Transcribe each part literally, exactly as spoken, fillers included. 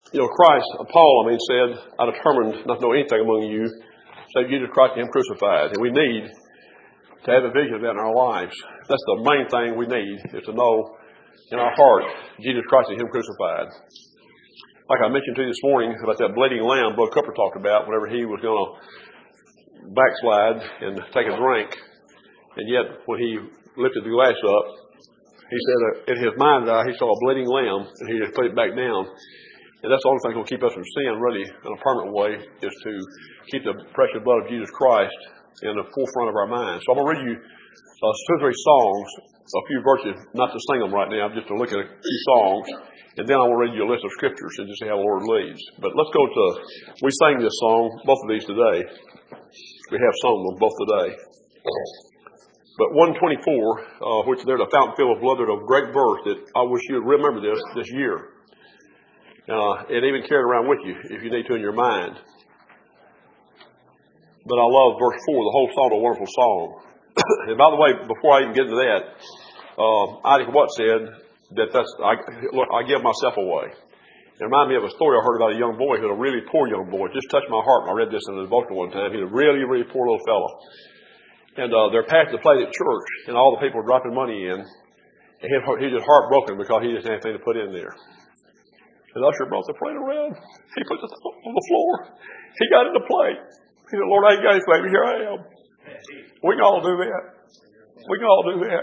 You know, Christ, Paul, I mean, said, I determined not to know anything among you save Jesus Christ and Him crucified. And we need to have a vision of that in our lives. That's the main thing we need, is to know in our heart Jesus Christ and Him crucified. Like I mentioned to you this morning about that bleeding lamb Brother Cooper talked about whenever he was going to backslide and take a drink. And yet, when he lifted the glass up, he said that in his mind's eye, he saw a bleeding lamb, and he just put it back down. And that's the only thing that will keep us from sin, really, in a permanent way, is to keep the precious blood of Jesus Christ in the forefront of our minds. So I'm going to read you uh, two or three songs, a few verses, not to sing them right now, just to look at a few songs. And then I will read you a list of scriptures and just see how the Lord leads. But let's go to, we sang this song, both of these today. We have sung them both today. But one twenty-four, uh, which there's a fountain filled with blood, there's a great verse that I wish you would remember this this year. Uh, and even carry it around with you if you need to in your mind. But I love verse four, the whole song, a wonderful song. And by the way, before I even get into that, uh, Isaac Watt said that that's, I, look, I give myself away. It reminded me of a story I heard about a young boy who was a really poor young boy. It just touched my heart when I read this in the devotional one time. He was a really, really poor little fellow. And uh, they're passing the plate at church, and all the people were dropping money in. And he, he was just heartbroken because he didn't have anything to put in there. And the usher brought the plate around. He put it on the floor. He got in the plate. He said, Lord, I ain't got anything, but here I am. We can all do that. We can all do that.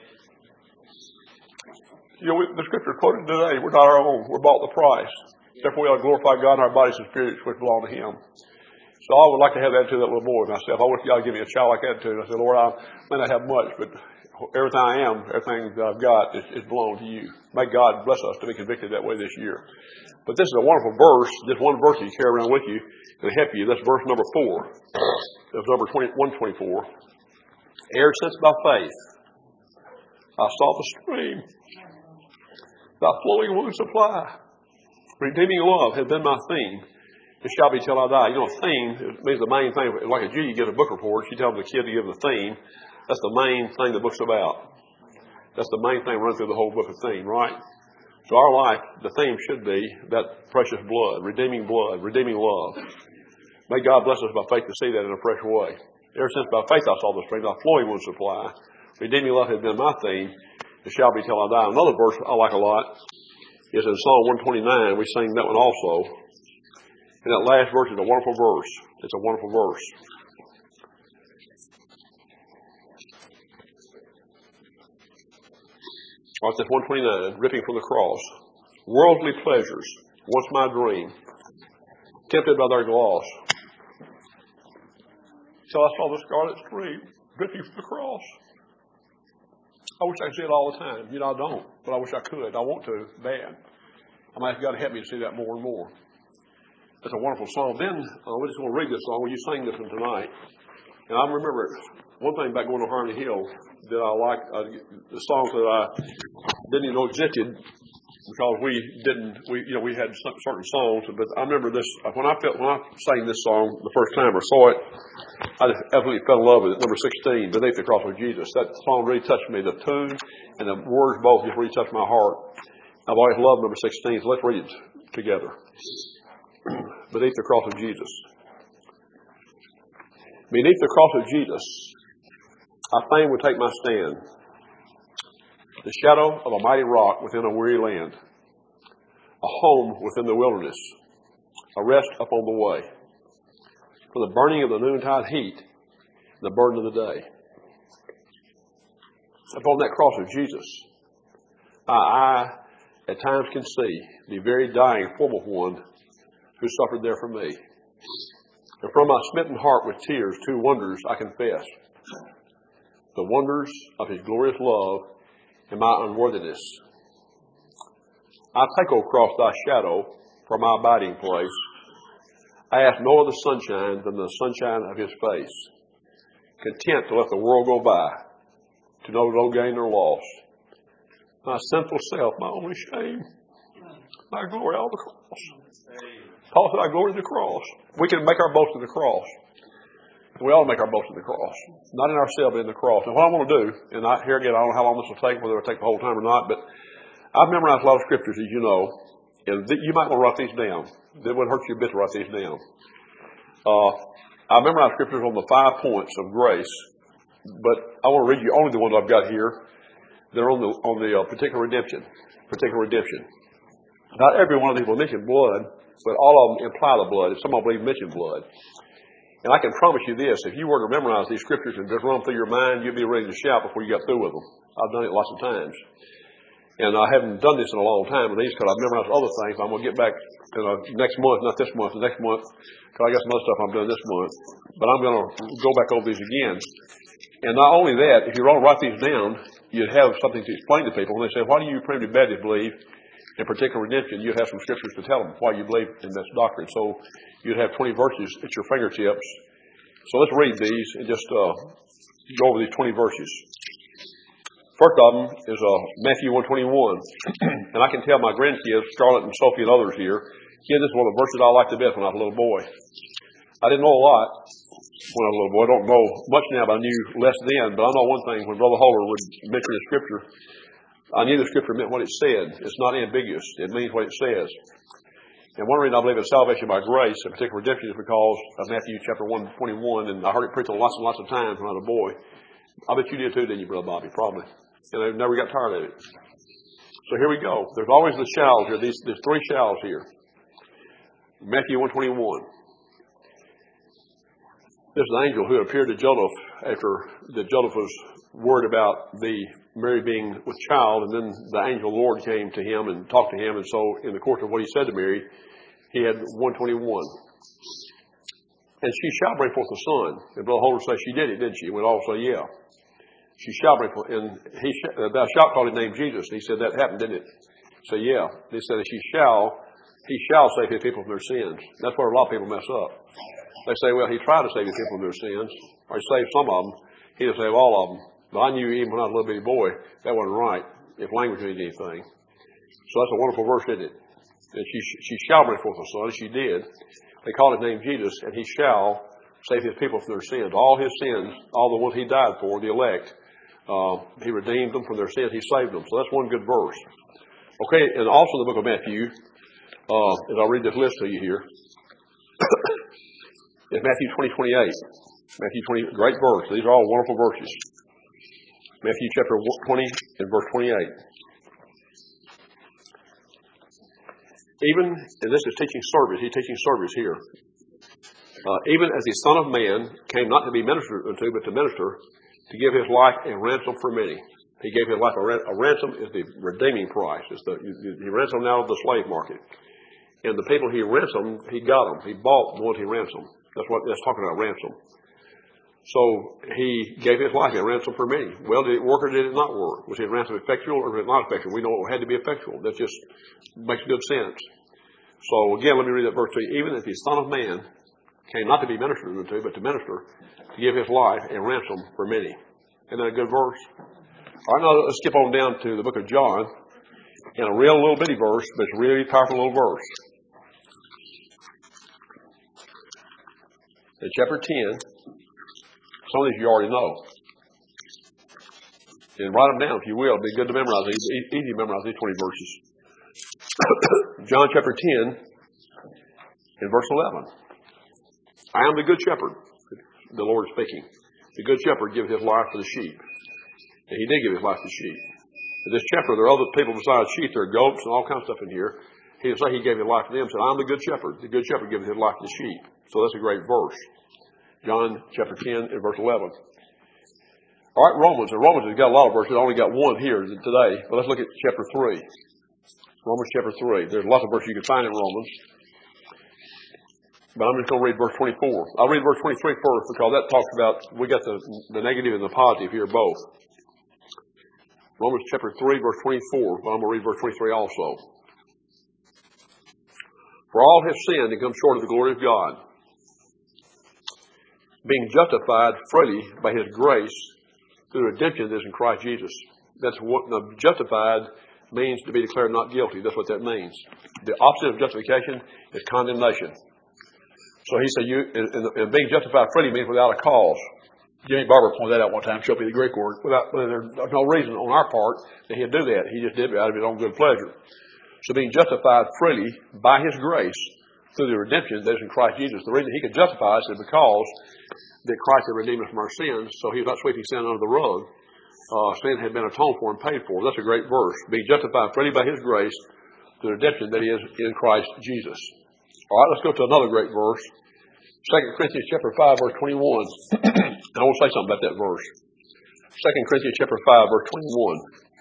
You know, we, the scripture quoted today, we're not our own. We're bought the price. Therefore, we ought to glorify God in our bodies and spirits which belong to Him. So I would like to have that to that little boy myself. I wish God would give me a child like that too. I said, Lord, I may not have much, but everything I am, everything that I've got is, is belong to you. May God bless us to be convicted that way this year. But this is a wonderful verse, just one verse you carry around with you to help you. That's verse number four. That's number one twenty-four. Ere since by faith I saw the stream, thy flowing womb supply. Redeeming love has been my theme. It shall be till I die. You know, a theme means the main thing. Like a G, you get a book report. She tells the kid to give the theme. That's the main thing the book's about. That's the main thing running through the whole book of theme, right? So our life, the theme should be that precious blood, redeeming blood, redeeming love. May God bless us by faith to see that in a fresh way. Ever since by faith I saw the stream, thy flowing womb supply. Redeeming love has been my theme. It shall be till I die. Another verse I like a lot is in Psalm one twenty-nine. We sing that one also. And that last verse is a wonderful verse. It's a wonderful verse. Watch this one twenty-nine, ripping from the cross. Worldly pleasures, once my dream, tempted by their gloss. Till I saw the scarlet stream, ripping from the cross. I wish I could see it all the time. You know, I don't, but I wish I could. I want to, bad. I might have got to help me to see that more and more. That's a wonderful song. Then, uh, we're just going to read this song. Well, you sang this one tonight. And I remember one thing about going to Harmony Hill that I like, uh, the songs that I didn't even know existed because we didn't, we you know, we had certain songs. But I remember this, when I felt, when I sang this song the first time or saw it, I just absolutely fell in love with it. Number sixteen, Beneath the Cross of Jesus. That song really touched me. The tune and the words both just really touched my heart. I've always loved number sixteen, so let's read it together. Beneath the cross of Jesus. Beneath the cross of Jesus, I fain would take my stand. The shadow of a mighty rock within a weary land. A home within the wilderness. A rest upon the way. From the burning of the noontide heat and the burden of the day. Upon that cross of Jesus, my eye at times can see the very dying form of one who suffered there for me. And from my smitten heart with tears, two wonders I confess. The wonders of His glorious love and my unworthiness. I take, O cross, thy shadow for my abiding place. I ask no other sunshine than the sunshine of His face. Content to let the world go by, to know no gain or loss. My sinful self, my only shame, my glory on the cross. Paul said, I glory in the cross. We can make our boast in the cross. We all make our boast in the cross. Not in ourselves, but in the cross. And what I want to do, and I, here again, I don't know how long this will take, whether it will take the whole time or not, but I've memorized a lot of scriptures, as you know. And th- you might want to write these down. It wouldn't hurt you a bit to write these down. Uh, I memorized scriptures on the five points of grace, but I want to read you only the ones I've got here. They're on the on the uh, particular redemption. Particular redemption. Not every one of these will mention blood, but all of them imply the blood. Some of them even mention blood. And I can promise you this, if you were to memorize these scriptures and just run them through your mind, you'd be ready to shout before you got through with them. I've done it lots of times. And I haven't done this in a long time with these because I've memorized other things. I'm going to get back you know, next month, not this month, the next month, because I got some other stuff I'm doing this month. But I'm going to go back over these again. And not only that, if you were to write these down, you'd have something to explain to people. When they say, why do you primitive Baptists believe in particular redemption? You'd have some scriptures to tell them why you believe in this doctrine. So you'd have twenty verses at your fingertips. So let's read these and just uh, go over these twenty verses. First of them is uh, Matthew one twenty-one. And I can tell my grandkids, Scarlett and Sophie and others here, kids, this is one of the verses I liked the best when I was a little boy. I didn't know a lot when I was a little boy. I don't know much now, but I knew less then. But I know one thing, when Brother Holder would mention the scripture, I knew the scripture meant what it said. It's not ambiguous. It means what it says. And one reason I believe in salvation by grace, in particular redemption, is because of Matthew chapter one twenty-one, and I heard it preached lots and lots of times when I was a boy. I bet you did too, didn't you, Brother Bobby? Probably. And I never got tired of it. So here we go. There's always the shalls here. These, there's three shalls here. Matthew one twenty-one. This is an angel who appeared to Joseph after that Joseph was worried about the Mary being with child, and then the angel Lord came to him and talked to him. And so in the course of what he said to Mary, he had one twenty-one. And she shall bring forth a son. And Brother Holder says she did it, didn't she? And we all say, yeah. She shall bring forth. And he, thou shalt call his name Jesus. And he said, that happened, didn't it? So yeah. They said, she shall, he shall save his people from their sins. That's where a lot of people mess up. They say, well, he tried to save his people from their sins, or he saved some of them. He didn't save all of them. But I knew even when I was a little bitty boy, that wasn't right, if language means anything. So that's a wonderful verse, isn't it? And she, she shall bring forth a son. She did. They called his name Jesus, and he shall save his people from their sins. All his sins, all the ones he died for, the elect, uh, he redeemed them from their sins. He saved them. So that's one good verse. Okay, and also in the book of Matthew, uh, as I read this list to you here, is Matthew twenty, twenty-eight. Matthew twenty, great verse. These are all wonderful verses. Matthew chapter twenty and verse twenty-eight. Even, and this is teaching service, he's teaching service here. Uh, even as the Son of Man came not to be ministered unto, but to minister, to give his life a ransom for many. He gave his life a, ran- a ransom is the redeeming price. It's the, he ransomed out of the slave market. And the people he ransomed, he got them. He bought the ones he ransomed. That's what that's talking about, ransom. So he gave his life a ransom for many. Well, did it work or did it not work? Was his ransom effectual or was it not effectual? We know it had to be effectual. That just makes good sense. So again, let me read that verse to you. Even if the Son of Man came not to be ministered unto, but to minister, to give his life a ransom for many. Isn't that a good verse? All right, now let's skip on down to the book of John. In a real little bitty verse, but it's a really powerful little verse. In chapter ten, some of these you already know. And write them down if you will. It'd be good to memorize these. Easy to memorize these twenty verses. John chapter ten and verse eleven. I am the good shepherd, the Lord is speaking. The good shepherd gives his life for the sheep. And he did give his life for the sheep. In this chapter, there are other people besides sheep. There are goats and all kinds of stuff in here. He didn't say he gave his life to them. He said, I'm the good shepherd. The good shepherd gives his life to the sheep. So that's a great verse. John chapter ten and verse eleven. All right, Romans. And Romans has got a lot of verses. I only got one here today. But let's look at chapter three. Romans chapter three. There's lots of verses you can find in Romans. But I'm just going to read verse twenty-four. I'll read verse twenty-three first because that talks about, we got the, the negative and the positive here both. Romans chapter three, verse twenty-four. But I'm going to read verse twenty-three also. For all have sinned and come short of the glory of God, being justified freely by his grace through redemption that is in Christ Jesus. That's what the justified means, to be declared not guilty. That's what that means. The opposite of justification is condemnation. So he said, you and, and being justified freely means without a cause. Jimmy Barber pointed that out one time, showed me the Greek word. Without, there's no reason on our part that he'd do that. He just did it out of his own good pleasure. So being justified freely by His grace through the redemption that is in Christ Jesus. The reason He could justify us is because that Christ had redeemed us from our sins, so He was not sweeping sin under the rug. Uh, sin had been atoned for and paid for. That's a great verse. Being justified freely by His grace through the redemption that is in Christ Jesus. All right, let's go to another great verse. Second Corinthians chapter five, verse twenty-one. And I want to say something about that verse. Second Corinthians chapter five, verse twenty-one.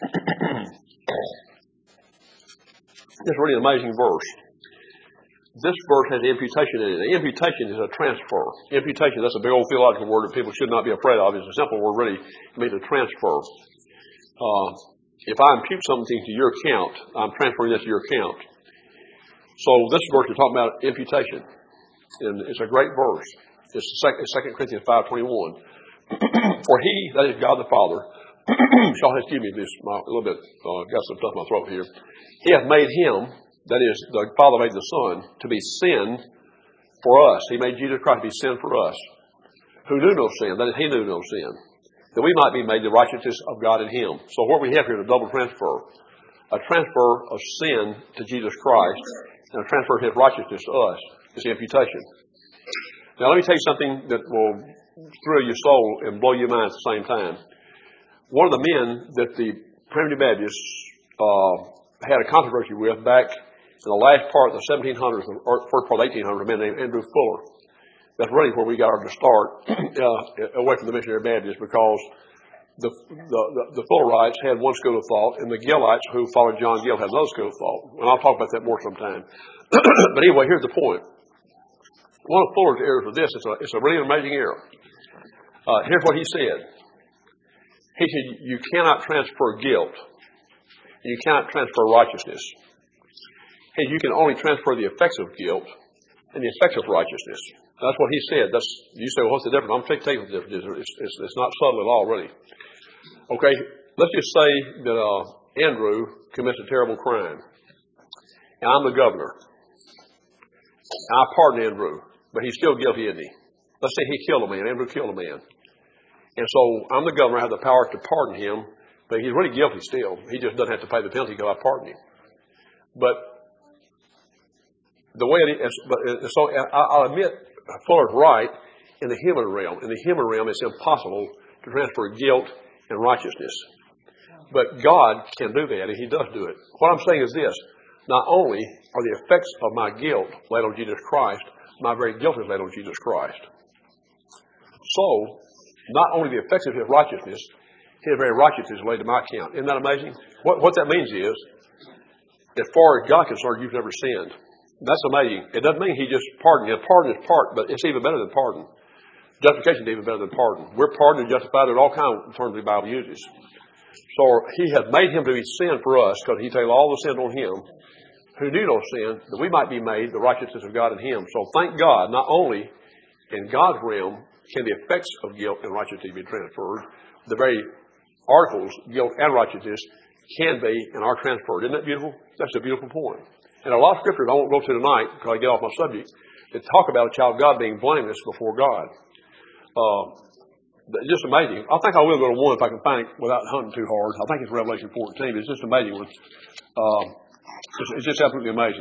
It's really an amazing verse. This verse has imputation in it. The imputation is a transfer. Imputation, that's a big old theological word that people should not be afraid of. It's a simple word, really. It means a transfer. Uh, if I impute something to your account, I'm transferring that to your account. So this verse is talking about imputation. And it's a great verse. It's Second Corinthians five twenty-one. For He, that is God the Father, shall, excuse me, this my, a little bit, uh, got some stuff in my throat here. He hath made Him, that is, the Father made the Son, to be sin for us. He made Jesus Christ to be sin for us, who knew no sin, that is, He knew no sin, that we might be made the righteousness of God in Him. So what we have here is a double transfer. A transfer of sin to Jesus Christ, and a transfer of His righteousness to us. It's imputation. Now let me tell you something that will thrill your soul and blow your mind at the same time. One of the men that the Primitive Baptists uh, had a controversy with back in the last part of the seventeen hundreds, or first part of the eighteen hundreds, a man named Andrew Fuller. That's really where we got our start uh, away from the Missionary Baptists, because the, the, the, the Fullerites had one school of thought, and the Gillites, who followed John Gill, had another school of thought. And I'll talk about that more sometime. But anyway, here's the point. One of Fuller's errors with this, it's a, it's a really amazing error. Uh, here's what he said. He said, you cannot transfer guilt. You cannot transfer righteousness. He said, you can only transfer the effects of guilt and the effects of righteousness. That's what he said. That's, you say, well, what's the difference? I'm going to tell you what the difference is. It's, it's, it's not subtle at all, really. Okay, let's just say that uh, Andrew commits a terrible crime. And I'm the governor. And I pardon Andrew. But he's still guilty, isn't he? Let's say he killed a man. Andrew killed a man. And so I'm the governor. I have the power to pardon him. But he's really guilty still. He just doesn't have to pay the penalty because I pardoned him. But the way it is, but so I'll admit Fuller's right in the human realm. In the human realm, it's impossible to transfer guilt and righteousness. But God can do that, and He does do it. What I'm saying is this. Not only are the effects of my guilt laid on Jesus Christ, my very guilt is laid on Jesus Christ. So, not only the effects of His righteousness, His very righteousness is laid to my account. Isn't that amazing? What, what that means is, as far as God is concerned, you've never sinned. That's amazing. It doesn't mean He just pardoned you. Pardon is part, but it's even better than pardon. Justification is even better than pardon. We're pardoned and justified. There's all kinds of terms the Bible uses. So He has made Him to be sin for us, because He takes all the sin on Him, who knew no sin, that we might be made the righteousness of God in Him. So thank God, not only in God's realm can the effects of guilt and righteousness be transferred, the very articles, guilt and righteousness, can be and are transferred. Isn't that beautiful? That's a beautiful point. And a lot of scriptures I won't go to tonight because I get off my subject, that talk about a child of God being blameless before God. Uh, just amazing. I think I will go to one if I can find it without hunting too hard. I think it's Revelation fourteen. It's just an amazing one. Uh, It's, it's just absolutely amazing.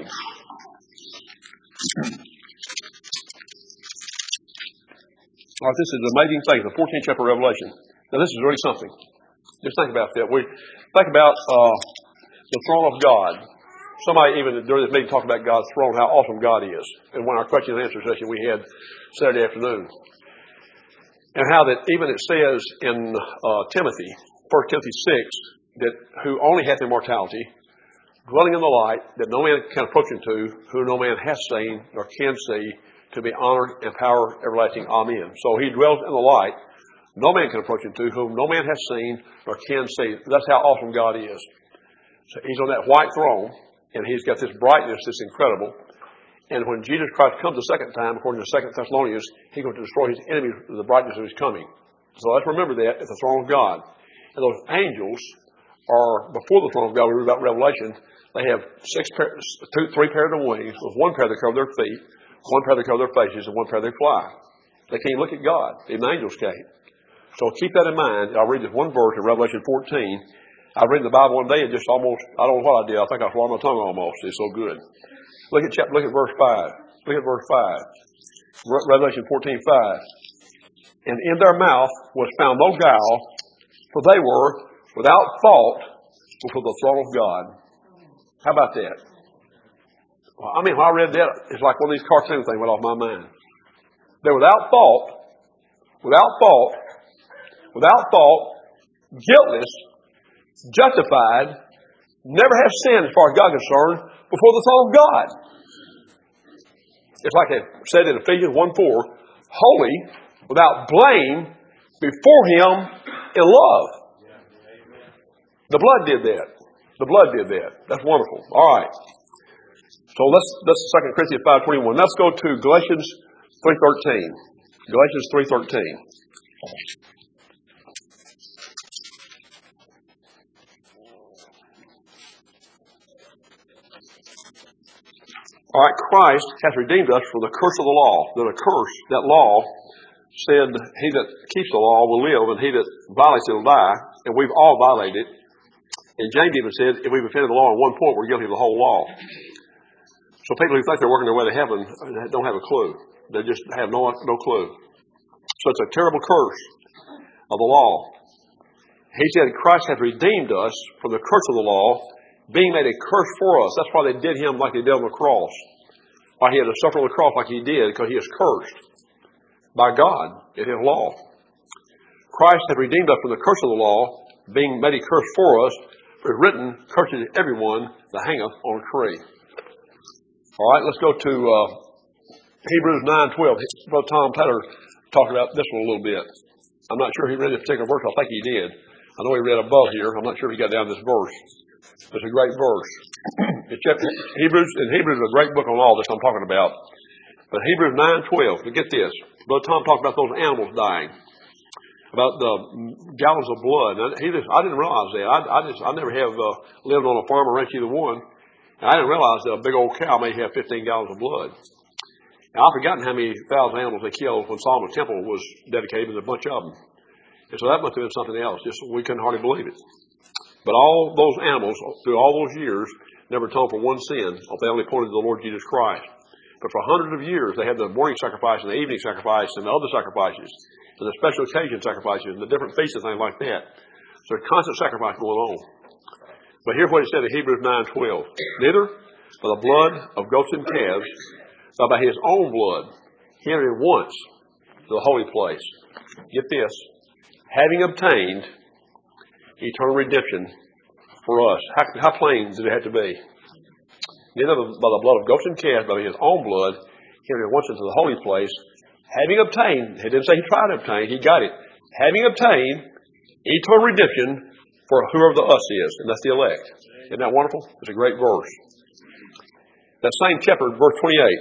All right, this is an amazing thing, the fourteenth chapter of Revelation. Now, this is really something. Just think about that. We think about uh, the throne of God. Somebody even during this meeting talked about God's throne, how awesome God is. In one of our question and answer session we had Saturday afternoon. And how that even it says in uh, Timothy, First Timothy six, that who only hath immortality, dwelling in the light that no man can approach unto, who no man hath seen nor can see, to be honored and power everlasting. Amen. So He dwells in the light, no man can approach unto, whom no man hath seen nor can see. That's how awesome God is. So He's on that white throne, and He's got this brightness that's incredible. And when Jesus Christ comes the second time, according to Second Thessalonians, He's going to destroy His enemies with the brightness of His coming. So let's remember that at the throne of God. And those angels are before the throne of God. We read about Revelation. They have six, pair, two, three pairs of wings, with one pair that cover their feet, one pair that cover their faces, and one pair they fly. They can't look at God. Even angels can't. So keep that in mind. I'll read this one verse in Revelation fourteen. I read the Bible one day and just almost, I don't know what I did. I think I swallowed my tongue almost. It's so good. Look at chapter, look at verse five. Look at verse five. Re- Revelation fourteen five. And in their mouth was found no guile, for they were without fault before the throne of God. How about that? Well, I mean, when I read that, it's like one of these cartoon things went off my mind. They're without fault, without fault, without fault, guiltless, justified, never have sinned as far as God is concerned before the throne of God. It's like it said in Ephesians one four, holy, without blame, before Him in love. The blood did that. The blood did that. That's wonderful. All right. So let's, let's Second Corinthians five twenty-one. Let's go to Galatians three thirteen. Galatians three thirteen. All right, Christ has redeemed us from the curse of the law. That a curse, that law said, he that keeps the law will live, and he that violates it will die. And we've all violated it. And James even said, if we've offended the law on one point, we're guilty of the whole law. So people who think they're working their way to heaven don't have a clue. They just have no no clue. So it's a terrible curse of the law. He said Christ hath redeemed us from the curse of the law, being made a curse for us. That's why they did Him like they did on the cross. Why He had to suffer on the cross like He did, because He is cursed by God in His law. Christ hath redeemed us from the curse of the law, being made a curse for us. For it is written, cursed is everyone that hangeth on a tree. All right, let's go to uh, Hebrews nine twelve. Brother Tom Taylor talked about this one a little bit. I'm not sure he read this particular verse. I think he did. I know he read above here. I'm not sure if he got down this verse. It's a great verse. It's chapter, Hebrews, and Hebrews is a great book on all this I'm talking about. But Hebrews nine twelve, to get this. Brother Tom talked about those animals dying. About the gallons of blood. Now, he just, I didn't realize that. I, I just, I never have uh, lived on a farm or ranch either one. And I didn't realize that a big old cow may have fifteen gallons of blood. Now, I've forgotten how many thousand animals they killed when Solomon's temple was dedicated. There's a bunch of them. And so that must have been something else. Just we couldn't hardly believe it. But all those animals, through all those years, never atoned for one sin. They only pointed to the Lord Jesus Christ. But for hundreds of years, they had the morning sacrifice and the evening sacrifice and the other sacrifices and the special occasion sacrifices and the different feasts and things like that. So there's constant sacrifice going on. But here's what it said in Hebrews nine twelve. Neither by the blood of goats and calves, but by His own blood, He entered once to the holy place. Get this. Having obtained eternal redemption for us. How, how plain did it have to be? Neither by the blood of goats and calves, but by His own blood, He entered once into the holy place. Having obtained, He didn't say He tried to obtain, He got it. Having obtained eternal redemption for whoever the us is, and that's the elect. Isn't that wonderful? It's a great verse. That same chapter, verse twenty-eight.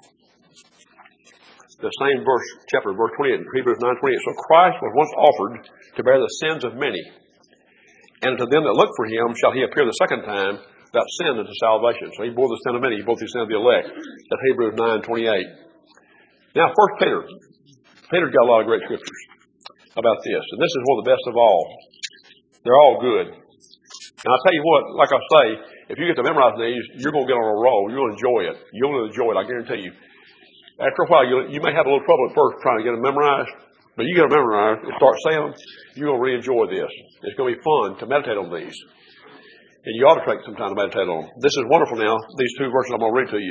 The same verse, chapter, verse twenty-eight, Hebrews nine twenty-eight. So Christ was once offered to bear the sins of many. And to them that look for Him shall He appear the second time without sin unto salvation. So He bore the sin of many, He bore the sin of the elect. That's Hebrews nine twenty-eight. Now, First Peter. Peter's got a lot of great scriptures about this. And this is one of the best of all. They're all good. And I'll tell you what, like I say, if you get to memorize these, you're going to get on a roll. You'll enjoy it. You'll enjoy it, I guarantee you. After a while, you, you may have a little trouble at first trying to get them memorized, but you get them memorized and start saying them, you're going to really enjoy this. It's going to be fun to meditate on these. And you ought to take some time to meditate on them. This is wonderful now, these two verses I'm going to read to you.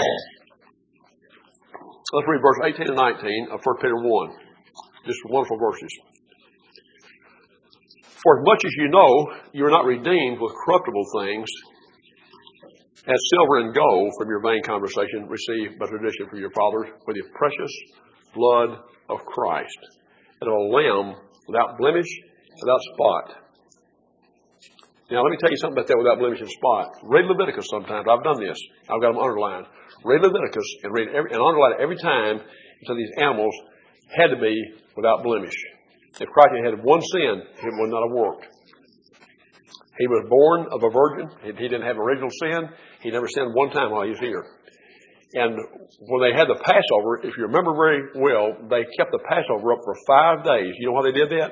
Let's read verse eighteen and nineteen of First Peter one. Just wonderful verses. For as much as you know, you are not redeemed with corruptible things, as silver and gold from your vain conversation received by tradition from your fathers, with the precious blood of Christ, and of a lamb without blemish, without spot. Now, let me tell you something about that without blemish and spot. Read Leviticus sometimes. I've done this. I've got them underlined. Read Leviticus and read every, and underline it every time until these animals had to be without blemish. If Christ had had one sin, it would not have worked. He was born of a virgin. He didn't have original sin. He never sinned one time while he was here. And when they had the Passover, if you remember very well, they kept the Passover up for five days. You know why they did that?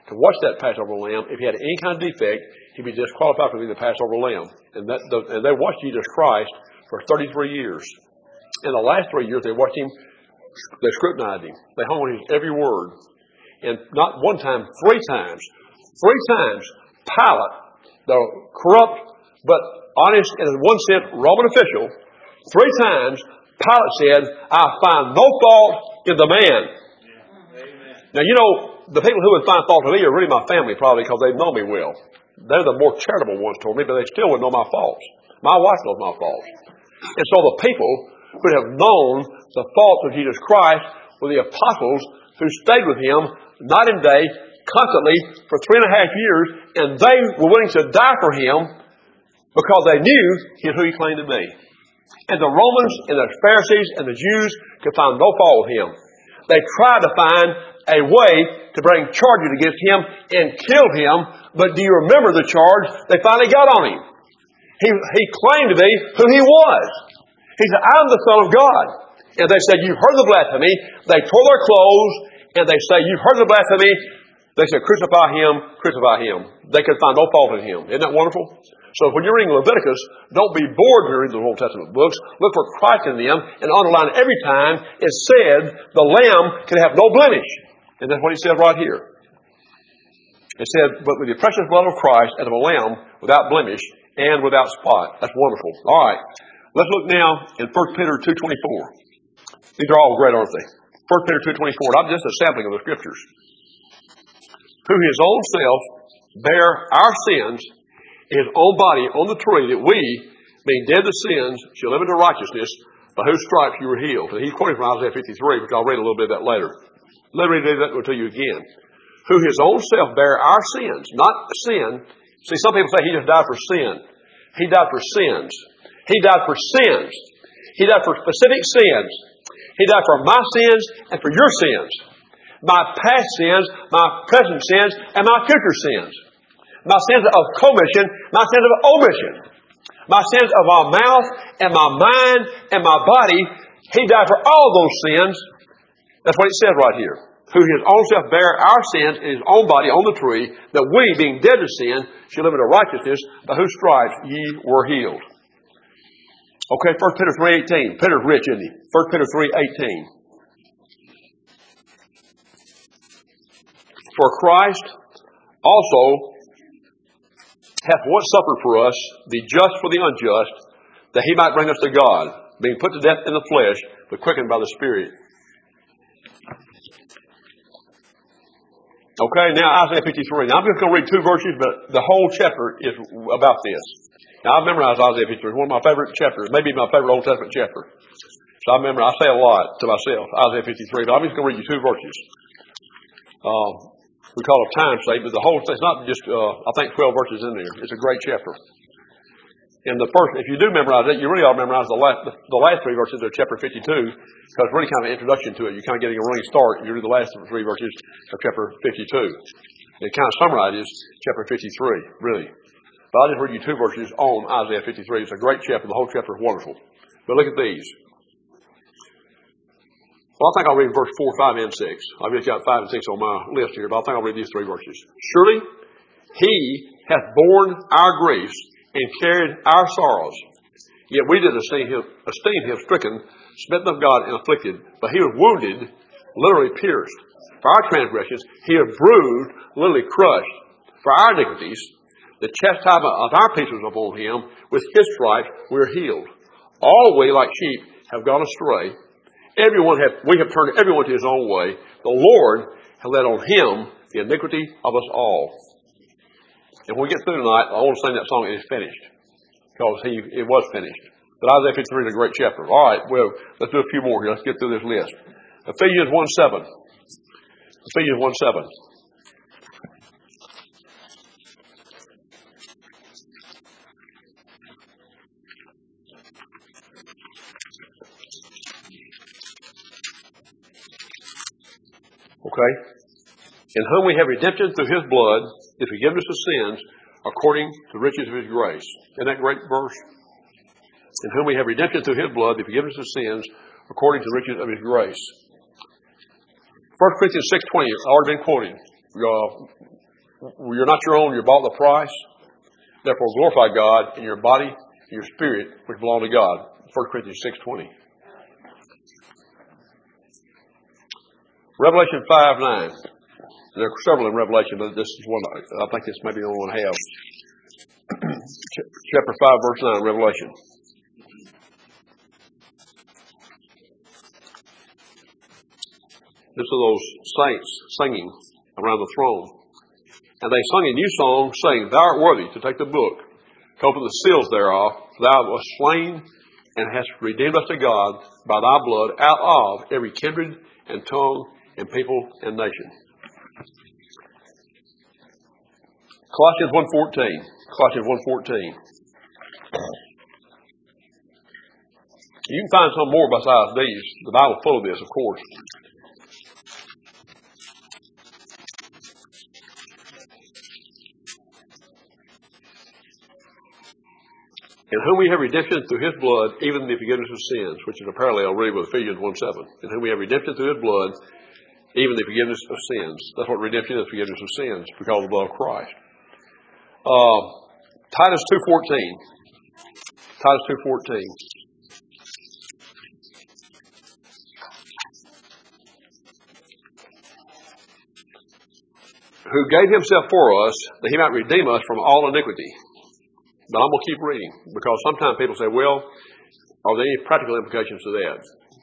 to watch that Passover lamb. If he had any kind of defect, he'd be disqualified from being the Passover lamb. And, that, the, and they watched Jesus Christ for thirty-three years. In the last three years, they watched him. They scrutinized him. They hung on his every word. And not one time, three times. Three times, Pilate, the corrupt but honest and in one sense Roman official, three times Pilate said, I find no fault in the man. Yeah. Now, you know, the people who would find fault in me are really my family, probably, because they know me well. They're the more charitable ones toward me, but they still would know my faults. My wife knows my faults. And so the people who have known the faults of Jesus Christ were the apostles who stayed with him night and day, constantly, for three and a half years, and they were willing to die for him because they knew who he claimed to be. And the Romans and the Pharisees and the Jews could find no fault with him. They tried to find a way to bring charges against him and kill him, but do you remember the charge they finally got on him? He, he claimed to be who he was. He said, I'm the Son of God. And they said, you've heard the blasphemy. They tore their clothes, and they say, you've heard the blasphemy. They said, crucify him, crucify him. They could find no fault in him. Isn't that wonderful? So when you're reading Leviticus, don't be bored when you're reading the Old Testament books. Look for Christ in them and underline every time it said the lamb can have no blemish. And that's what he said right here. It said, but with the precious blood of Christ and of a lamb without blemish and without spot. That's wonderful. All right. Let's look now in First Peter two twenty-four. These are all great, aren't they? First Peter two twenty-four. Not just a sampling of the Scriptures. Who his own self bare our sins in his own body on the tree, that we, being dead to sins, shall live into righteousness, by whose stripes you were healed. And he's quoting from Isaiah fifty-three, which I'll read a little bit of that later. Let me read that to you again. Who his own self bare our sins, not sin. See, some people say he just died for sin. He died for sins. He died for sins. He died for specific sins. He died for my sins and for your sins. My past sins, my present sins, and my future sins. My sins of commission, my sins of omission. My sins of my mouth and my mind and my body. He died for all those sins. That's what it says right here. Who his own self bare our sins in his own body on the tree, that we, being dead to sin, should live into righteousness, by whose stripes ye were healed. Okay, First Peter three eighteen. Peter's rich, isn't he? First Peter three eighteen. For Christ also hath once suffered for us, the just for the unjust, that he might bring us to God, being put to death in the flesh, but quickened by the Spirit. Okay, now Isaiah fifty-three. Now I'm just going to read two verses, but the whole chapter is about this. Now I've memorized Isaiah fifty-three. It's one of my favorite chapters, maybe my favorite Old Testament chapter. So I remember, I say a lot to myself, Isaiah fifty-three, but I'm just going to read you two verses. Um, we call it time sake, but the whole thing, it's not just, uh, I think, twelve verses in there. It's a great chapter. And the first, if you do memorize it, you really ought to memorize the last, the last three verses of chapter fifty-two, because it's really kind of an introduction to it. You're kind of getting a running start if you read the last three verses of chapter fifty-two. It kind of summarizes chapter fifty-three, really. But I'll just read you two verses on Isaiah fifty-three. It's a great chapter. The whole chapter is wonderful. But look at these. Well, I think I'll read verse four, five, and six. I've just got five and six on my list here, but I think I'll read these three verses. Surely he hath borne our griefs and carried our sorrows. Yet we did esteem him, esteem him stricken, smitten of God, and afflicted. But he was wounded, literally pierced. For our transgressions, he was bruised, literally crushed. For our iniquities, the chastisement of our peace was upon him. With his stripes we are healed. All we, like sheep, have gone astray. Everyone have, we have turned everyone to his own way. The Lord has laid on him the iniquity of us all. And when we get through tonight, I want to sing that song, It Is Finished. Because he, it was finished. But Isaiah fifty-three is a great chapter. All right, well, let's do a few more here. Let's get through this list. Ephesians one seven. Ephesians one seven. Okay? In whom we have redemption through his blood, the forgiveness of sins, according to the riches of his grace. Isn't that great verse? In whom we have redemption through his blood, the forgiveness of sins, according to the riches of his grace. First Corinthians six twenty has already been quoted. Uh, you're not your own, you're bought with a price. Therefore glorify God in your body, in your spirit, which belong to God. First Corinthians six twenty. Revelation five nine. There are several in Revelation, but this is one, I think this may be the only one I have. Chapter five, verse nine, Revelation. This are those saints singing around the throne. And they sung a new song, saying, Thou art worthy to take the book, to open the seals thereof. Thou wast slain and hast redeemed us to God by thy blood out of every kindred and tongue and people and nation. Colossians one fourteen. Colossians one fourteen. You can find some more besides these. The Bible's full of this, of course. In whom we have redemption through his blood, even the forgiveness of sins, which is a parallel really with Ephesians one seven. In whom we have redemption through his blood, even the forgiveness of sins. That's what redemption is, forgiveness of sins, because of the blood of Christ. Uh, Titus two fourteen. Titus two fourteen. Who gave himself for us, that he might redeem us from all iniquity. But I'm going to keep reading, because sometimes people say, well, are there any practical implications to that?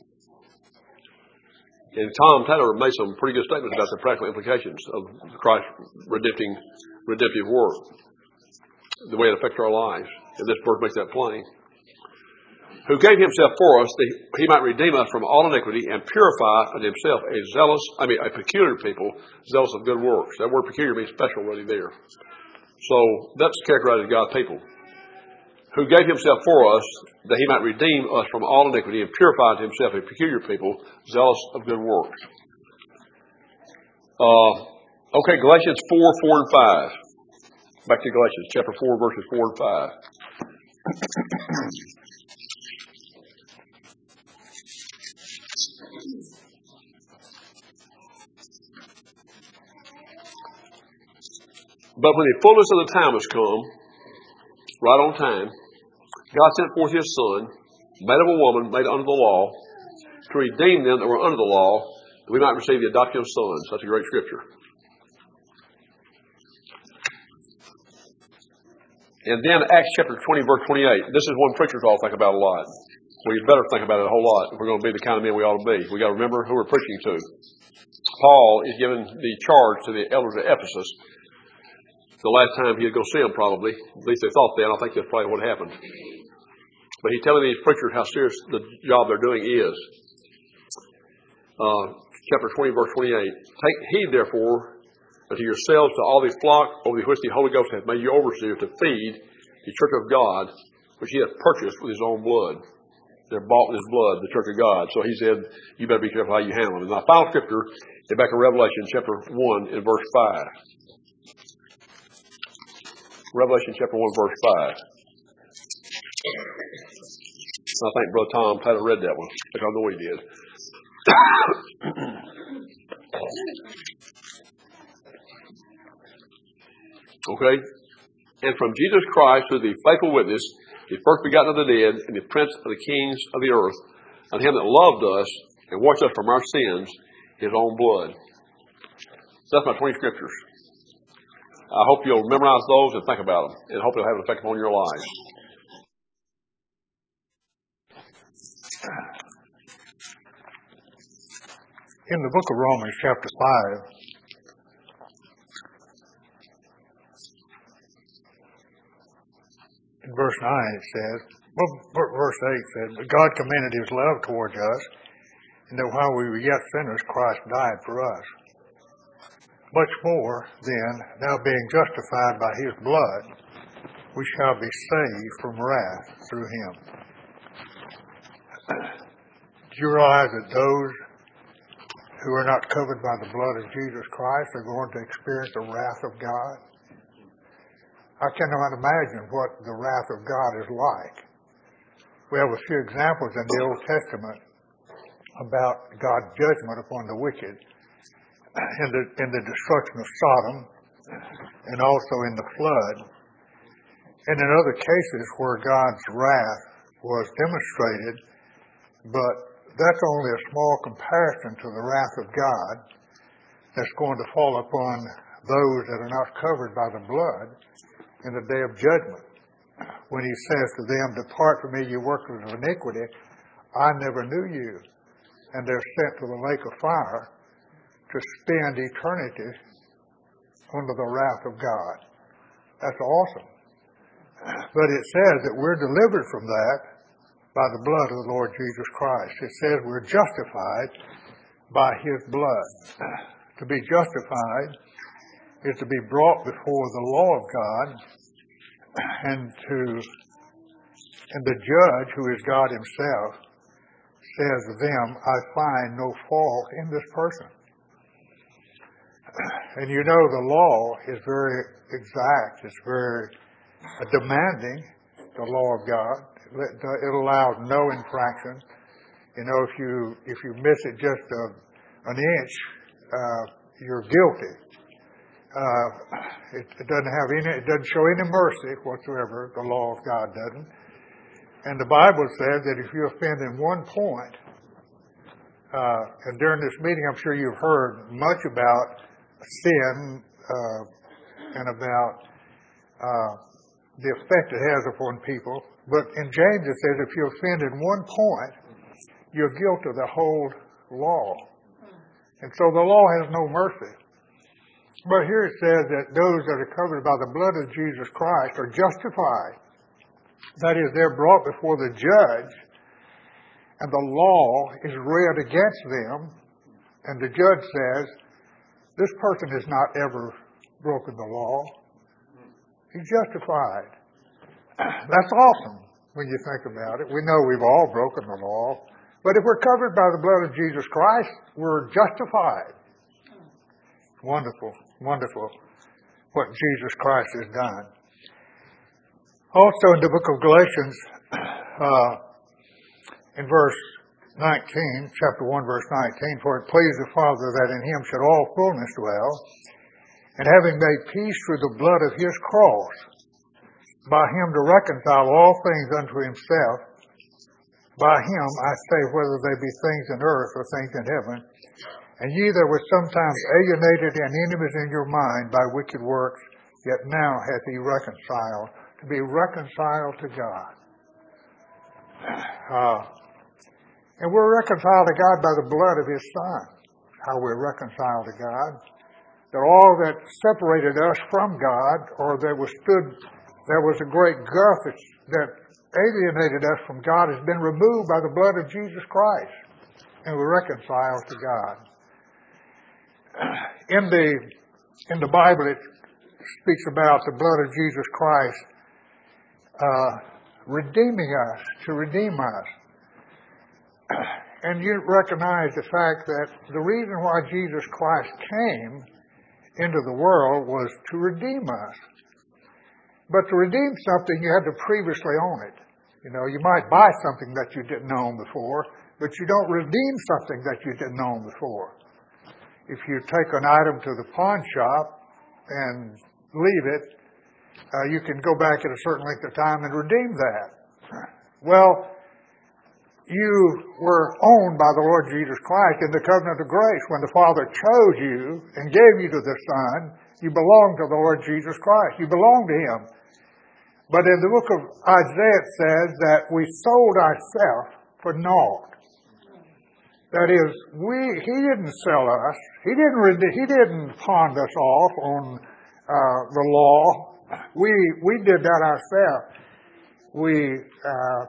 And Tom Taylor made some pretty good statements about the practical implications of Christ's redempting, redemptive work, the way it affects our lives. And this verse makes that plain. Who gave himself for us that he might redeem us from all iniquity and purify unto himself a zealous, I mean, a peculiar people, zealous of good works. That word peculiar means special really there. So that's characterized as God's people. Who gave himself for us that he might redeem us from all iniquity and purify unto himself a peculiar people, zealous of good works. Uh, okay, Galatians four, four and five. Back to Galatians chapter four, verses four and five. But when the fullness of the time has come, right on time, God sent forth his Son, made of a woman, made under the law, to redeem them that were under the law, that we might receive the adoption of sons. That's a great scripture. And then Acts chapter twenty, verse twenty-eight. This is one preachers all think about a lot. We better think about it a whole lot if we're going to be the kind of men we ought to be. We've got to remember who we're preaching to. Paul is given the charge to the elders of Ephesus. The last time he'd go see them, probably. At least they thought that. I think that's probably what happened. But he's telling these preachers how serious the job they're doing is. Uh, chapter twenty, verse twenty-eight. Take heed, therefore, unto yourselves to all the flock over the which the Holy Ghost hath made you overseers to feed the church of God, which he hath purchased with his own blood. They're bought with his blood, the church of God. So he said, you better be careful how you handle them. And my final scripture is back in Revelation chapter one and verse five. Revelation chapter one, verse five. I think Brother Tom Taylor read that one. I think I know he did. Okay? And from Jesus Christ, who is the faithful witness, the first begotten of the dead, and the prince of the kings of the earth, and him that loved us and washed us from our sins, his own blood. So that's my twenty scriptures. I hope you'll memorize those and think about them, and hope they'll have an effect upon your lives. In the book of Romans, chapter five, in verse nine it says, well, verse eight says, but God commended his love towards us, and that while we were yet sinners, Christ died for us. Much more, then, now being justified by his blood, we shall be saved from wrath through him. Do you realize that those who are not covered by the blood of Jesus Christ are going to experience the wrath of God? I cannot imagine what the wrath of God is like. We have a few examples in the Old Testament about God's judgment upon the wicked. In the, in the destruction of Sodom and also in the flood, and in other cases where God's wrath was demonstrated, but that's only a small comparison to the wrath of God that's going to fall upon those that are not covered by the blood in the day of judgment. When he says to them, "Depart from me, you workers of iniquity, I never knew you." And they're sent to the lake of fire to spend eternity under the wrath of God. That's awesome. But it says that we're delivered from that by the blood of the Lord Jesus Christ. It says we're justified by his blood. To be justified is to be brought before the law of God, and to and the judge, who is God himself, says of them, "I find no fault in this person." And you know the law is very exact. It's very demanding, the law of God. It allows no infraction. You know, if you if you miss it just a, an inch, uh, you're guilty. Uh, it, it doesn't have any. It doesn't show any mercy whatsoever. The law of God doesn't. And the Bible says that if you offend in one point, uh, and during this meeting, I'm sure you've heard much about sin uh, and about uh, the effect it has upon people. But in James it says if you offend in one point, you're guilty of the whole law. And so the law has no mercy. But here it says that those that are covered by the blood of Jesus Christ are justified. That is, they're brought before the judge, and the law is read against them, and the judge says, this person has not ever broken the law. He's justified. That's awesome when you think about it. We know we've all broken the law, but if we're covered by the blood of Jesus Christ, we're justified. Wonderful, wonderful what Jesus Christ has done. Also in the book of Galatians, uh, in verse nineteen, chapter one, verse nineteen, "For it pleased the Father that in him should all fullness dwell, and having made peace through the blood of his cross, by him to reconcile all things unto himself. By him, I say, whether they be things in earth or things in heaven. And ye that were sometimes alienated and enemies in your mind by wicked works, yet now hath he reconciled," to be reconciled to God. Uh, and we're reconciled to God by the blood of his Son. How we're reconciled to God. That all that separated us from God, or that was stood, there was a great gulf that, that alienated us from God, has been removed by the blood of Jesus Christ. And we're reconciled to God. In the in the Bible, it speaks about the blood of Jesus Christ uh, redeeming us, to redeem us. And you recognize the fact that the reason why Jesus Christ came into the world was to redeem us. But to redeem something, you had to previously own it. You know, you might buy something that you didn't own before, but you don't redeem something that you didn't own before. If you take an item to the pawn shop and leave it, uh, you can go back at a certain length of time and redeem that. Well, you were owned by the Lord Jesus Christ in the covenant of grace. When the Father chose you and gave you to the Son, you belong to the Lord Jesus Christ. You belong to him. But in the book of Isaiah it says that we sold ourselves for naught. That is, we he didn't sell us. He didn't he didn't pawn us off on uh, the law. We we did that ourselves. We uh,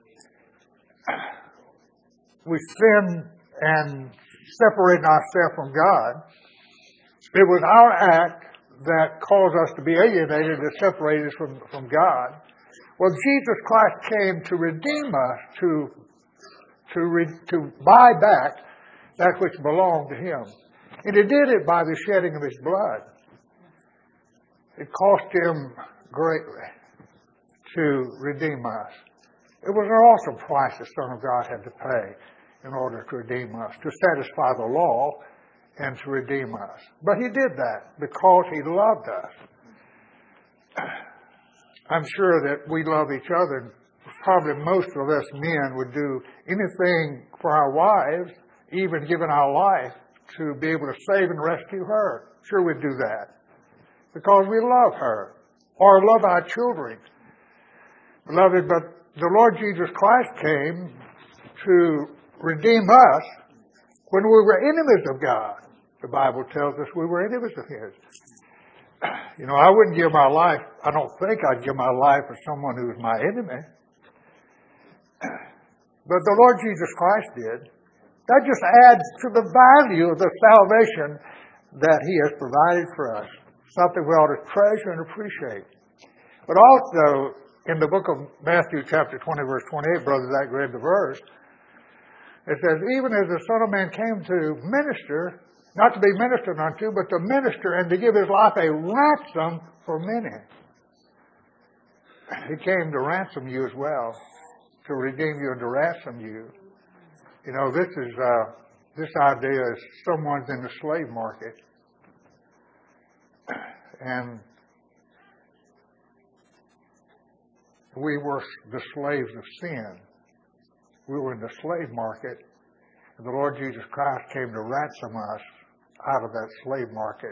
we sinned and separated ourselves from God. It was our act that caused us to be alienated and separated from, from God. Well, Jesus Christ came to redeem us, to to re, to buy back that which belonged to him. And he did it by the shedding of his blood. It cost him greatly to redeem us. It was an awesome price the Son of God had to pay in order to redeem us, to satisfy the law and to redeem us. But he did that because he loved us. I'm sure that we love each other. Probably most of us men would do anything for our wives, even giving our life to be able to save and rescue her. Sure we'd do that because we love her or love our children. Beloved, but the Lord Jesus Christ came to redeem us when we were enemies of God. The Bible tells us we were enemies of His. You know, I wouldn't give my life, I don't think I'd give my life for someone who was my enemy. But the Lord Jesus Christ did. That just adds to the value of the salvation that He has provided for us. Something we ought to treasure and appreciate. But also, in the book of Matthew chapter twenty, verse twenty-eight, Brother Zach read the verse, it says, even as the Son of Man came to minister, not to be ministered unto, but to minister and to give His life a ransom for many. He came to ransom you as well, to redeem you and to ransom you. You know, this is uh, this idea is someone's in the slave market, and we were the slaves of sin. We were in the slave market, and the Lord Jesus Christ came to ransom us out of that slave market.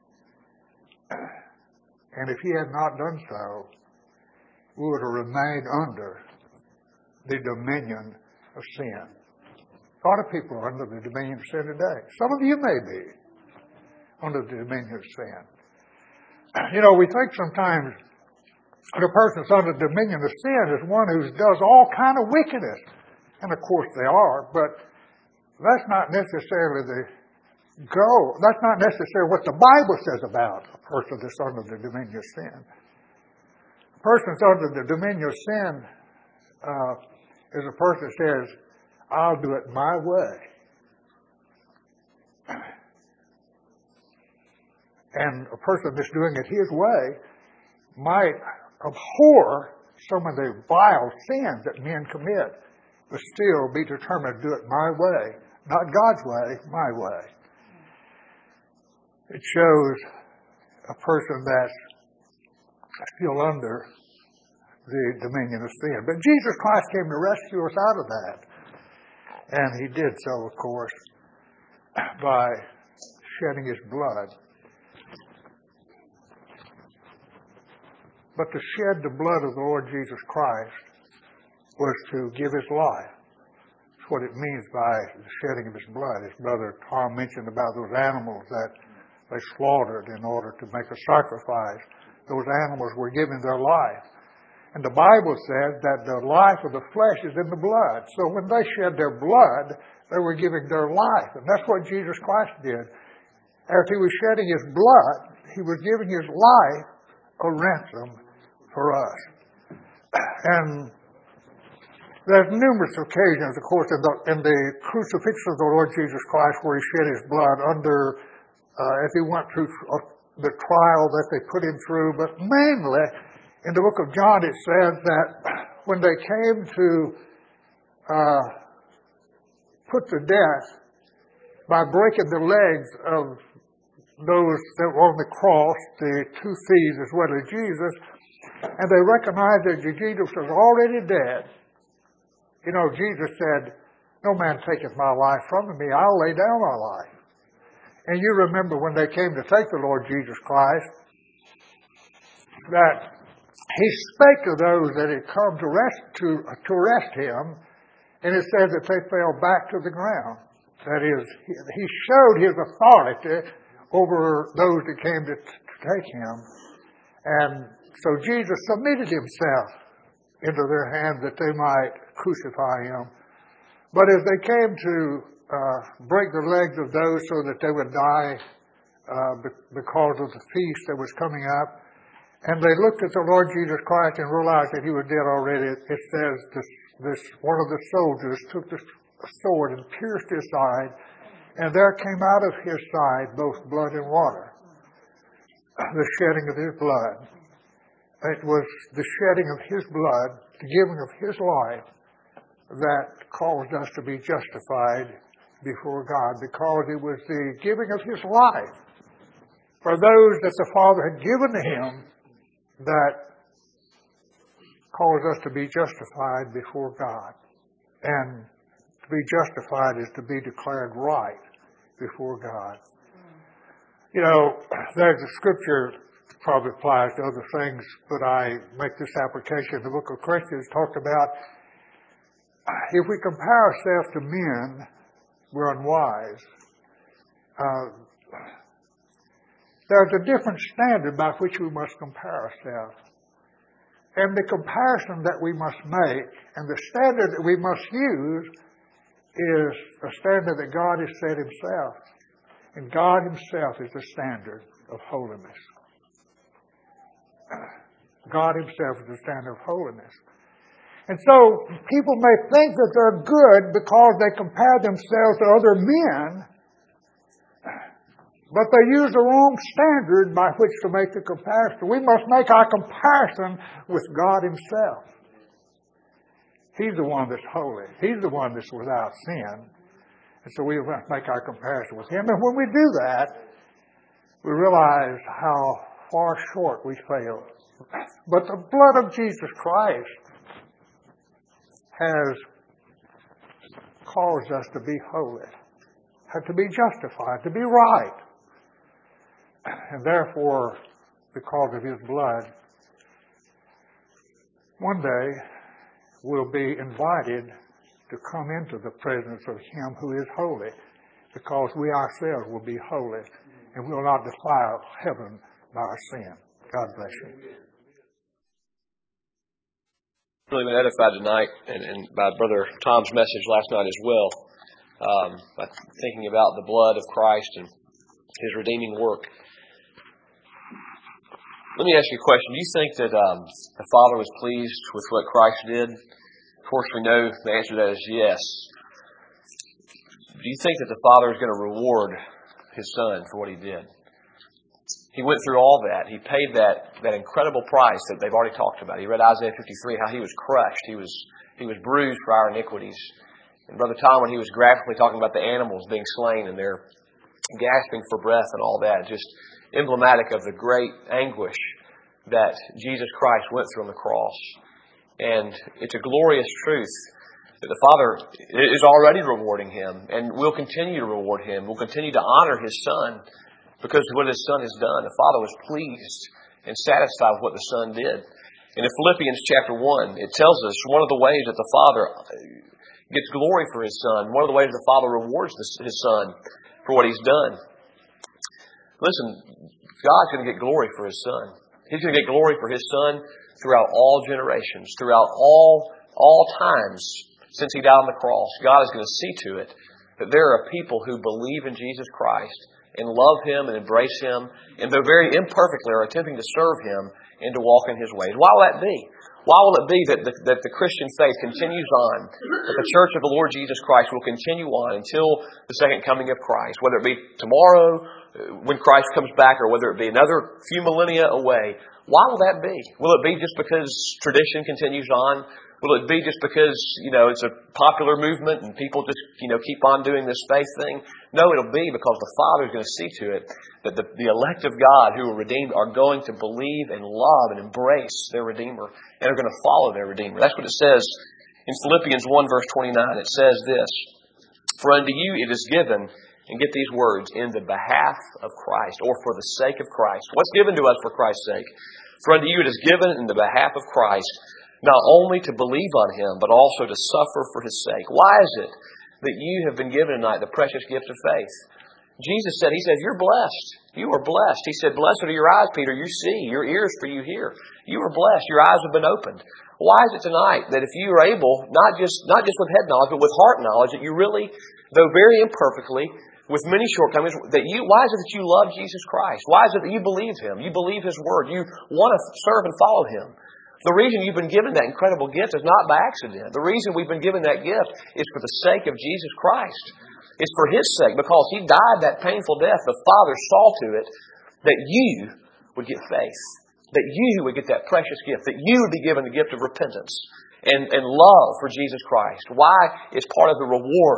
And if He had not done so, we would have remained under the dominion of sin. A lot of people are under the dominion of sin today. Some of you may be under the dominion of sin. You know, we think sometimes the person that's under the dominion of sin is one who does all kind of wickedness. And of course they are, but that's not necessarily the goal. That's not necessarily what the Bible says about a person that's under the dominion of sin. A person that's under the dominion of sin uh, is a person that says, I'll do it my way. And a person that's doing it his way might abhor some of the vile sins that men commit, but still be determined to do it my way. Not God's way, my way. It shows a person that's still under the dominion of sin. But Jesus Christ came to rescue us out of that. And He did so, of course, by shedding His blood. But to shed the blood of the Lord Jesus Christ was to give His life. That's what it means by the shedding of His blood. As Brother Tom mentioned about those animals that they slaughtered in order to make a sacrifice. Those animals were giving their life. And the Bible says that the life of the flesh is in the blood. So when they shed their blood, they were giving their life. And that's what Jesus Christ did. After He was shedding His blood, He was giving His life a ransom for us. And there's numerous occasions, of course, in the, in the crucifixion of the Lord Jesus Christ where He shed His blood under, uh, as He went through the trial that they put Him through. But mainly, in the book of John, it says that when they came to uh, put to death by breaking the legs of those that were on the cross, the two thieves as well as Jesus, and they recognized that Jesus was already dead. You know, Jesus said, no man taketh my life from me, I'll lay down my life. And you remember when they came to take the Lord Jesus Christ, that He spake to those that had come to rest to, to arrest Him, and it said that they fell back to the ground. That is, He, he showed His authority over those that came to, to take Him. And so Jesus submitted Himself into their hands that they might crucify Him. But as they came to uh, break the legs of those so that they would die uh, because of the feast that was coming up, and they looked at the Lord Jesus Christ and realized that He was dead already. It says this, this one of the soldiers took the sword and pierced His side, and there came out of His side both blood and water. The shedding of His blood. It was the shedding of His blood, the giving of His life, that caused us to be justified before God because it was the giving of His life for those that the Father had given to Him that caused us to be justified before God. And to be justified is to be declared right before God. You know, there's a scripture probably applies to other things, but I make this application. The book of Corinthians talked about if we compare ourselves to men, we're unwise. Uh, there's a different standard by which we must compare ourselves. And the comparison that we must make and the standard that we must use is a standard that God has set Himself. And God Himself is the standard of holiness. God Himself is the standard of holiness. And so people may think that they're good because they compare themselves to other men, but they use the wrong standard by which to make the comparison. We must make our comparison with God Himself. He's the one that's holy. He's the one that's without sin. And so we must make our comparison with Him. And when we do that, we realize how far short we fail. But the blood of Jesus Christ has caused us to be holy, to be justified, to be right. And therefore, because of His blood, one day we'll be invited to come into the presence of Him who is holy, because we ourselves will be holy and will not defile heaven by our sin. God bless you. Really been edified tonight, and, and by Brother Tom's message last night as well, um, by thinking about the blood of Christ and His redeeming work. Let me ask you a question. Do you think that um, the Father was pleased with what Christ did? Of course, we know the answer to that is yes. Do you think that the Father is going to reward His Son for what He did? He went through all that. He paid that, that incredible price that they've already talked about. You read Isaiah fifty-three, how He was crushed. He was he was bruised for our iniquities. And Brother Tom, when he was graphically talking about the animals being slain and they're gasping for breath and all that, just emblematic of the great anguish that Jesus Christ went through on the cross. And it's a glorious truth that the Father is already rewarding Him and will continue to reward Him. Will continue to honor His Son because of what His Son has done. The Father was pleased and satisfied with what the Son did. And in Philippians chapter one, it tells us one of the ways that the Father gets glory for His Son. One of the ways the Father rewards His Son for what He's done. Listen, God's going to get glory for His Son. He's going to get glory for His Son throughout all generations, throughout all all times since He died on the cross. God is going to see to it that there are people who believe in Jesus Christ and love Him and embrace Him, and though very imperfectly are attempting to serve Him and to walk in His ways. Why will that be? Why will it be that the, that the Christian faith continues on, that the Church of the Lord Jesus Christ will continue on until the second coming of Christ, whether it be tomorrow when Christ comes back or whether it be another few millennia away? Why will that be? Will it be just because tradition continues on? Will it be just because, you know, it's a popular movement and people just, you know, keep on doing this faith thing? No, it'll be because the Father is going to see to it that the, the elect of God who are redeemed are going to believe and love and embrace their Redeemer and are going to follow their Redeemer. That's what it says in Philippians one verse twenty-nine. It says this, "For unto you it is given," and get these words, "in the behalf of Christ," or for the sake of Christ. What's given to us for Christ's sake? "For unto you it is given in the behalf of Christ, not only to believe on Him, but also to suffer for His sake." Why is it that you have been given tonight the precious gift of faith? Jesus said, He said, you're blessed. You are blessed. He said, "Blessed are your eyes, Peter, you see, your ears for you hear." You are blessed. Your eyes have been opened. Why is it tonight that if you are able, not just not just with head knowledge, but with heart knowledge, that you really, though very imperfectly, with many shortcomings, that you, why is it that you love Jesus Christ? Why is it that you believe Him? You believe His Word. You want to serve and follow Him. The reason you've been given that incredible gift is not by accident. The reason we've been given that gift is for the sake of Jesus Christ. It's for His sake, because He died that painful death. The Father saw to it that you would get faith, that you would get that precious gift, that you would be given the gift of repentance and, and love for Jesus Christ. Why? It's part of the reward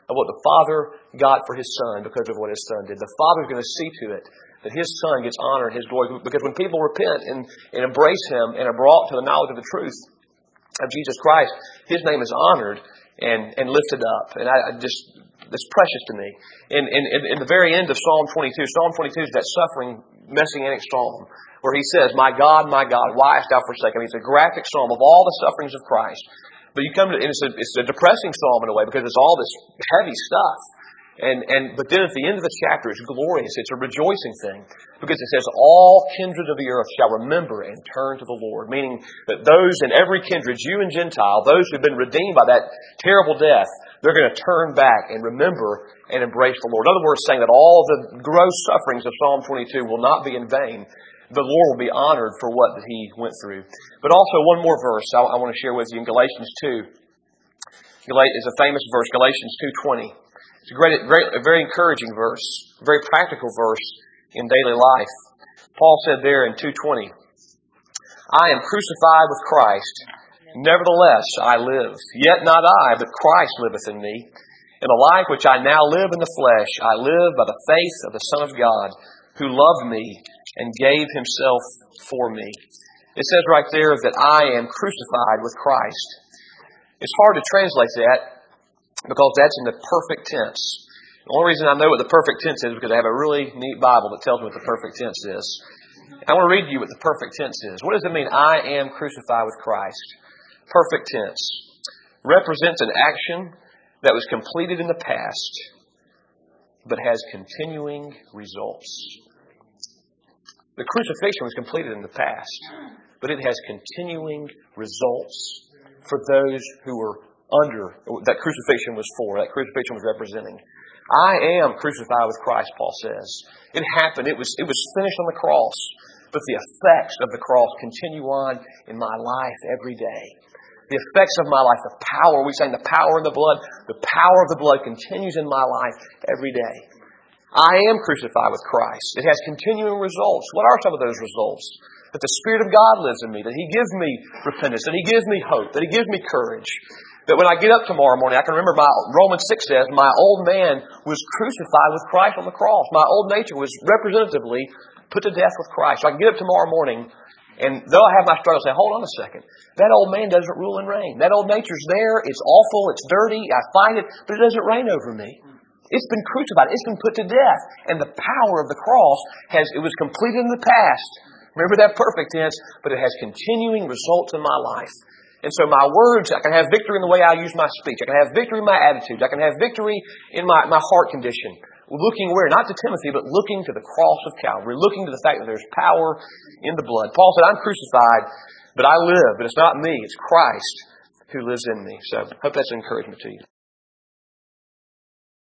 of what the Father got for His Son because of what His Son did. The Father's going to see to it that His Son gets honor and His glory. Because when people repent and, and embrace Him and are brought to the knowledge of the truth of Jesus Christ, His name is honored and, and lifted up. And I, I just, it's precious to me. In, in, in the very end of Psalm twenty-two, Psalm twenty-two is that suffering messianic psalm where he says, "My God, my God, why hast thou forsaken me?" It's a graphic psalm of all the sufferings of Christ. But you come to, and it's a, it's a depressing psalm in a way because it's all this heavy stuff. And, and, but then at the end of the chapter, it's glorious. It's a rejoicing thing because it says, "All kindreds of the earth shall remember and turn to the Lord." Meaning that those in every kindred, Jew and Gentile, those who've been redeemed by that terrible death, they're going to turn back and remember and embrace the Lord. In other words, saying that all the gross sufferings of Psalm twenty-two will not be in vain. The Lord will be honored for what that He went through. But also one more verse I, I want to share with you in Galatians two. It's a famous verse, Galatians two twenty. It's a great, great, a very encouraging verse, a very practical verse in daily life. Paul said there in two twenty, "I am crucified with Christ. Nevertheless I live. Yet not I, but Christ liveth in me. In the life which I now live in the flesh, I live by the faith of the Son of God, who loved me and gave Himself for me." It says right there that I am crucified with Christ. It's hard to translate that because that's in the perfect tense. The only reason I know what the perfect tense is is because I have a really neat Bible that tells me what the perfect tense is. I want to read to you what the perfect tense is. What does it mean, I am crucified with Christ? Perfect tense represents an action that was completed in the past but has continuing results. The crucifixion was completed in the past, but it has continuing results for those who were under, that crucifixion was for, that crucifixion was representing. I am crucified with Christ, Paul says. It happened. It was, it was finished on the cross, but the effects of the cross continue on in my life every day. The effects of my life, the power, we say the power in the blood, the power of the blood continues in my life every day. I am crucified with Christ. It has continuing results. What are some of those results? That the Spirit of God lives in me, that He gives me repentance, that He gives me hope, that He gives me courage. That when I get up tomorrow morning, I can remember my Romans six says, my old man was crucified with Christ on the cross. My old nature was representatively put to death with Christ. So I can get up tomorrow morning, and though I have my struggles, say, hold on a second. That old man doesn't rule and reign. That old nature's there. It's awful. It's dirty. I fight it, but it doesn't reign over me. It's been crucified. It's been put to death. And the power of the cross has, it was completed in the past. Remember that perfect tense, but it has continuing results in my life. And so my words, I can have victory in the way I use my speech. I can have victory in my attitudes. I can have victory in my, my heart condition. Looking where? Not to Timothy, but looking to the cross of Calvary. Looking to the fact that there's power in the blood. Paul said, I'm crucified, but I live. But it's not me. It's Christ who lives in me. So I hope that's an encouragement to you.